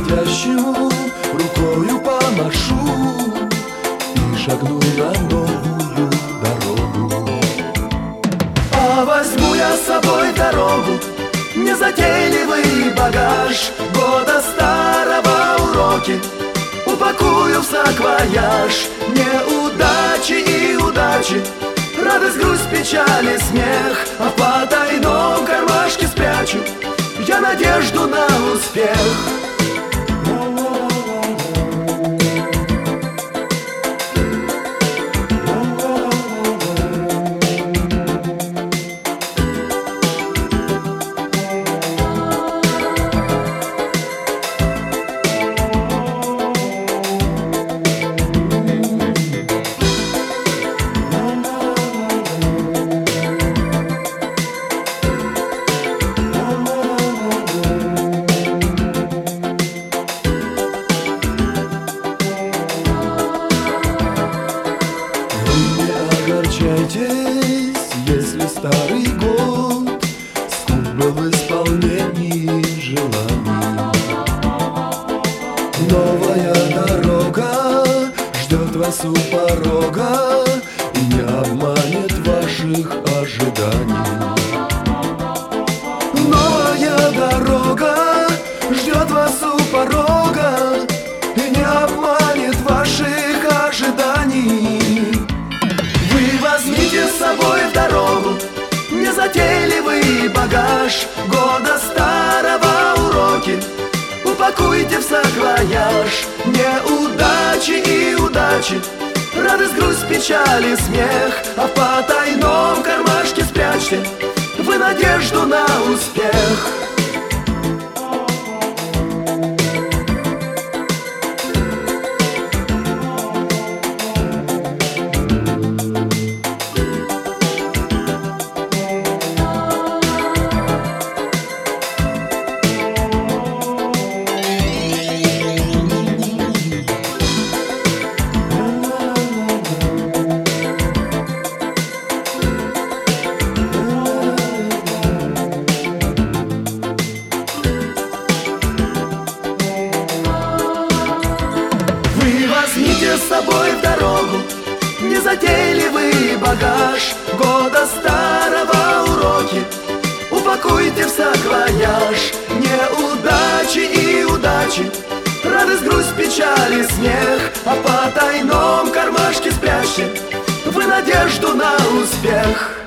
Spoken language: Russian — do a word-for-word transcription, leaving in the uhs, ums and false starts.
уходящему рукою помашу и шагну на новую дорогу. А возьму я с собой дорогу, незатейливый багаж года старого уроки, упакую в саквояж. Неудачи и удачи, радость, грусть, печаль и смех, а в потайном кармашке спрячу я надежду на успех. Огорчайтесь, если старый год скуп был в исполнении желаний. Новая дорога ждет вас у порога и не обманет ваших ожиданий. Новая дорога ждет вас у порога и не обманет ваших ожиданий. Возьмите с собой в дорогу незатейливый багаж года старого уроки, упакуйте в саквояж. Неудачи и удачи, радость, грусть, печаль и смех, а в потайном кармашке спрячьте вы надежду на успех. Возьмите с собой в дорогу незатейливый багаж года старого уроки, упакуйте в саквояж. Неудачи и удачи, радость, грусть, печаль и смех, а в потайном кармашке спрячьте вы надежду на успех.